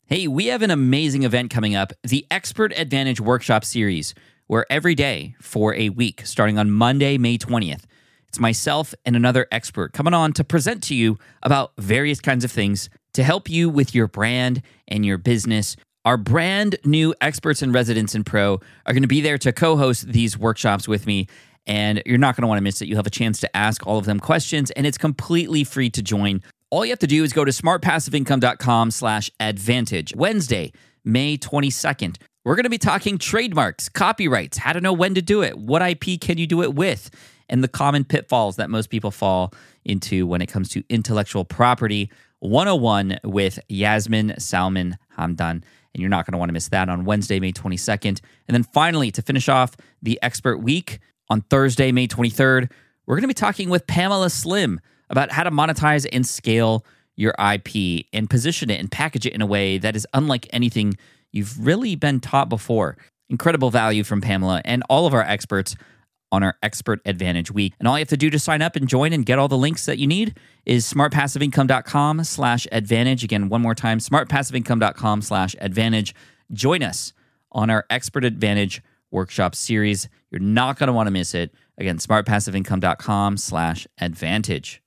Hey, we have an amazing event coming up, the Expert Advantage Workshop Series, where every day for a week, starting on Monday, May 20th, it's myself and another expert coming on to present to you about various kinds of things to help you with your brand and your business. Our brand new experts and residents in Pro are going to be there to co-host these workshops with me, and you're not going to want to miss it. You'll have a chance to ask all of them questions, and it's completely free to join. All you have to do is go to smartpassiveincome.com/advantage. Wednesday, May 22nd. We're going to be talking trademarks, copyrights, how to know when to do it, what IP can you do it with, and the common pitfalls that most people fall into when it comes to intellectual property 101 with Yasmin Salman Hamdan. And you're not going to want to miss that on Wednesday, May 22nd. And then finally, to finish off the Expert Week, on Thursday, May 23rd, we're going to be talking with Pamela Slim about how to monetize and scale your IP and position it and package it in a way that is unlike anything you've really been taught before. Incredible value from Pamela and all of our experts on our Expert Advantage Week. And all you have to do to sign up and join and get all the links that you need is smartpassiveincome.com/advantage. Again, one more time, smartpassiveincome.com/advantage. Join us on our Expert Advantage Workshop Series. You're not going to want to miss it. Again, smartpassiveincome.com/advantage.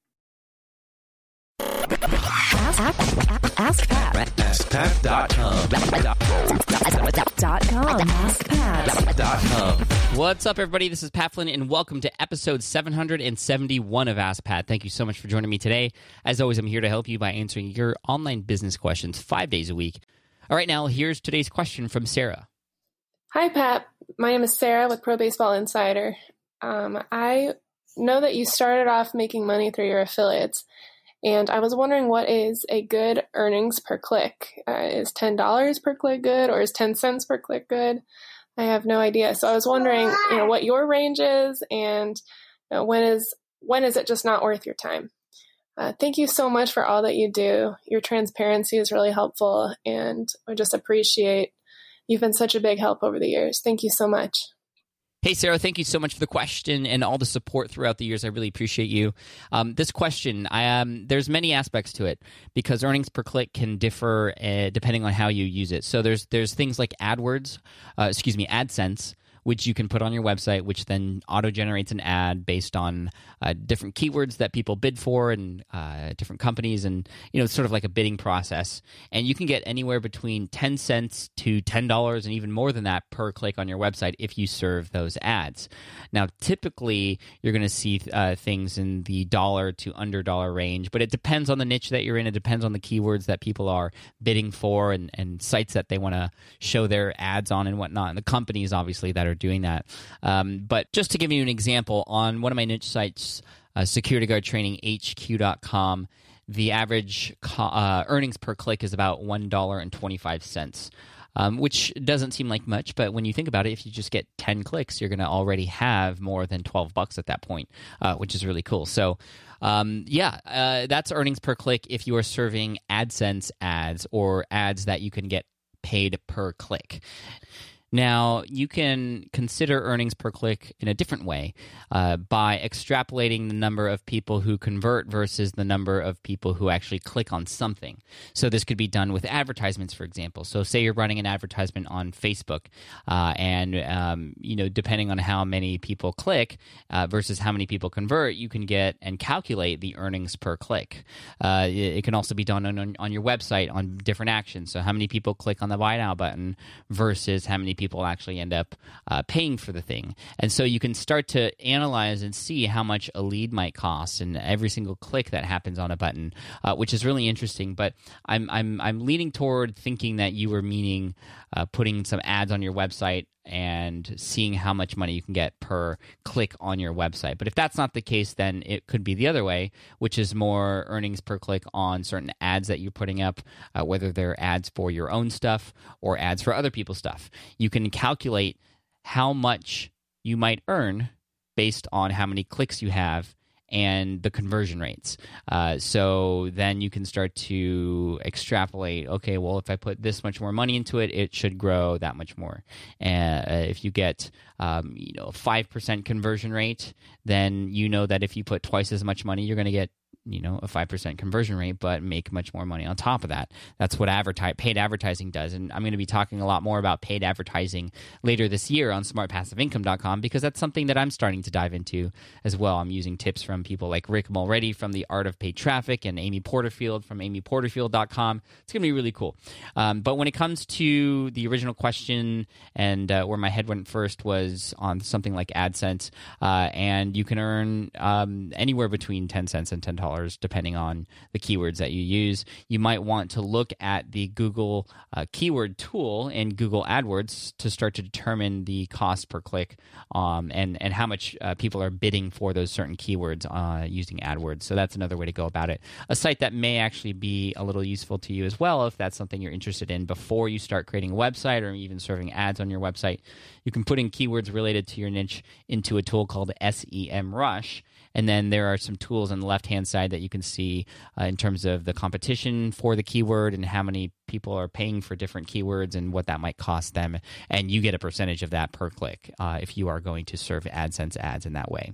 AskPat.com. What's up, everybody? This is Pat Flynn, and welcome to episode 771 of Ask Pat. Thank you so much for joining me today. As always, I'm here to help you by answering your online business questions 5 days a week. All right, now, here's today's question from Sarah. Hi, Pat. My name is Sarah with Pro Baseball Insider. I know that you started off making money through your affiliates, and I was wondering what is a good earnings per click? Is $10 per click good, or is 10 cents per click good? I have no idea. So I was wondering, what your range is, and when is it just not worth your time? Thank you so much for all that you do. Your transparency is really helpful, and I just appreciate you've been such a big help over the years. Thank you so much. Hey, Sarah, thank you so much for the question and all the support throughout the years. I really appreciate you. This question, there's many aspects to it because earnings per click can differ depending on how you use it. So there's things like AdSense, which you can put on your website, which then auto-generates an ad based on different keywords that people bid for and different companies, and it's sort of like a bidding process. And you can get anywhere between 10 cents to $10 and even more than that per click on your website if you serve those ads. Now, typically, you're going to see things in the dollar to under dollar range, but it depends on the niche that you're in. It depends on the keywords that people are bidding for and sites that they want to show their ads on and whatnot, and the companies, obviously, that are doing that. But just to give you an example, on one of my niche sites, SecurityGuardTrainingHQ.com, the average earnings per click is about $1.25, which doesn't seem like much, but when you think about it, if you just get 10 clicks, you're going to already have more than $12 at that point, which is really cool. So that's earnings per click if you are serving AdSense ads or ads that you can get paid per click. Now, you can consider earnings per click in a different way by extrapolating the number of people who convert versus the number of people who actually click on something. So this could be done with advertisements, for example. So say you're running an advertisement on Facebook, and depending on how many people click versus how many people convert, you can get and calculate the earnings per click. It can also be done on your website on different actions. So how many people click on the Buy Now button versus how many people actually end up paying for the thing. And so you can start to analyze and see how much a lead might cost in every single click that happens on a button, which is really interesting. But I'm leaning toward thinking that you were meaning putting some ads on your website and seeing how much money you can get per click on your website. But if that's not the case, then it could be the other way, which is more earnings per click on certain ads that you're putting up, whether they're ads for your own stuff or ads for other people's stuff. You can calculate how much you might earn based on how many clicks you have and the conversion rates. So then you can start to extrapolate, okay, well, if I put this much more money into it, it should grow that much more. If you get a 5% conversion rate, then you know that if you put twice as much money, you're going to get a 5% conversion rate, but make much more money on top of that. That's what paid advertising does. And I'm going to be talking a lot more about paid advertising later this year on smartpassiveincome.com, because that's something that I'm starting to dive into as well. I'm using tips from people like Rick Mulready from The Art of Paid Traffic and Amy Porterfield from amyporterfield.com. It's going to be really cool. But when it comes to the original question and where my head went first was on something like AdSense, and you can earn anywhere between 10 cents and $10 depending on the keywords that you use. You might want to look at the Google keyword tool in Google AdWords to start to determine the cost per click and how much people are bidding for those certain keywords using AdWords. So that's another way to go about it. A site that may actually be a little useful to you as well, if that's something you're interested in before you start creating a website or even serving ads on your website. You can put in keywords related to your niche into a tool called SEMrush. And then there are some tools on the left-hand side that you can see in terms of the competition for the keyword and how many people are paying for different keywords and what that might cost them. And you get a percentage of that per click if you are going to serve AdSense ads in that way.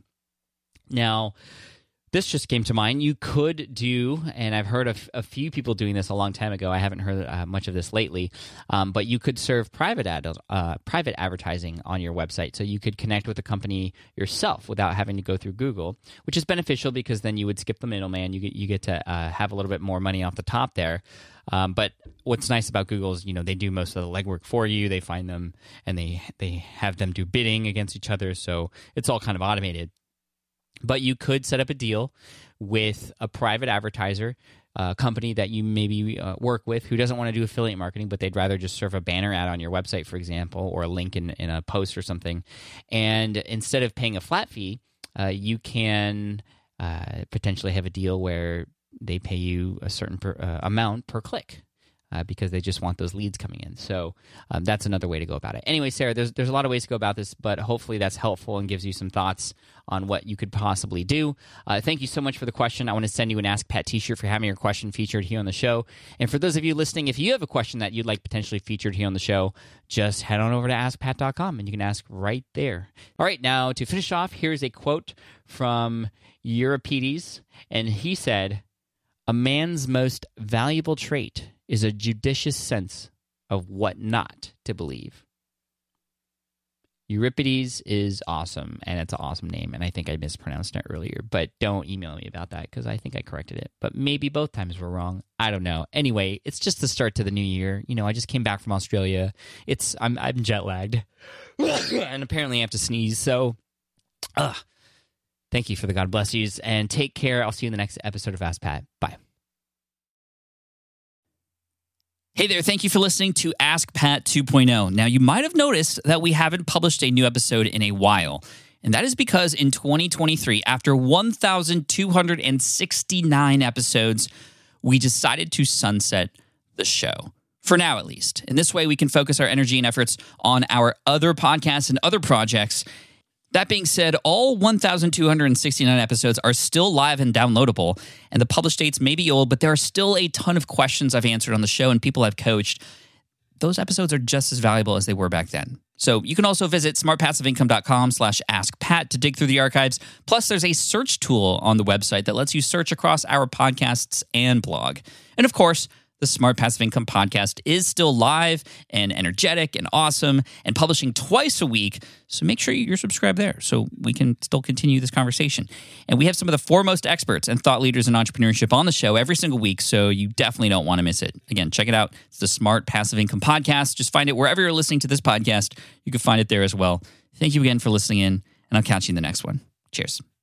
Now, this just came to mind. You could do, and I've heard of a few people doing this a long time ago. I haven't heard much of this lately, but you could serve private advertising on your website. So you could connect with the company yourself without having to go through Google, which is beneficial because then you would skip the middleman. You get to have a little bit more money off the top there. But what's nice about Google is, they do most of the legwork for you. They find them and they have them do bidding against each other. So it's all kind of automated. But you could set up a deal with a private advertiser, a company that you maybe work with who doesn't want to do affiliate marketing, but they'd rather just serve a banner ad on your website, for example, or a link in a post or something. And instead of paying a flat fee, you can potentially have a deal where they pay you a certain amount per click. Because they just want those leads coming in. So that's another way to go about it. Anyway, Sarah, there's a lot of ways to go about this, but hopefully that's helpful and gives you some thoughts on what you could possibly do. Thank you so much for the question. I want to send you an Ask Pat t-shirt for having your question featured here on the show. And for those of you listening, if you have a question that you'd like potentially featured here on the show, just head on over to askpat.com and you can ask right there. All right, now to finish off, here's a quote from Euripides, and he said, "A man's most valuable trait is a judicious sense of what not to believe." Euripides is awesome, and it's an awesome name, and I think I mispronounced it earlier, but don't email me about that because I think I corrected it. But maybe both times were wrong. I don't know. Anyway, it's just the start to the new year. I just came back from Australia. I'm jet lagged, and apparently I have to sneeze, so thank you for the God bless yous, and take care. I'll see you in the next episode of Ask Pat. Bye. Hey there, thank you for listening to Ask Pat 2.0. Now, you might have noticed that we haven't published a new episode in a while, and that is because in 2023, after 1,269 episodes, we decided to sunset the show. For now, at least. In this way, we can focus our energy and efforts on our other podcasts and other projects. That being said, all 1,269 episodes are still live and downloadable, and the published dates may be old, but there are still a ton of questions I've answered on the show and people I've coached. Those episodes are just as valuable as they were back then. So you can also visit smartpassiveincome.com/askpat to dig through the archives. Plus, there's a search tool on the website that lets you search across our podcasts and blog. And of course, the Smart Passive Income podcast is still live and energetic and awesome and publishing twice a week. So make sure you're subscribed there so we can still continue this conversation. And we have some of the foremost experts and thought leaders in entrepreneurship on the show every single week, so you definitely don't want to miss it. Again, check it out. It's the Smart Passive Income podcast. Just find it wherever you're listening to this podcast. You can find it there as well. Thank you again for listening in, and I'll catch you in the next one. Cheers.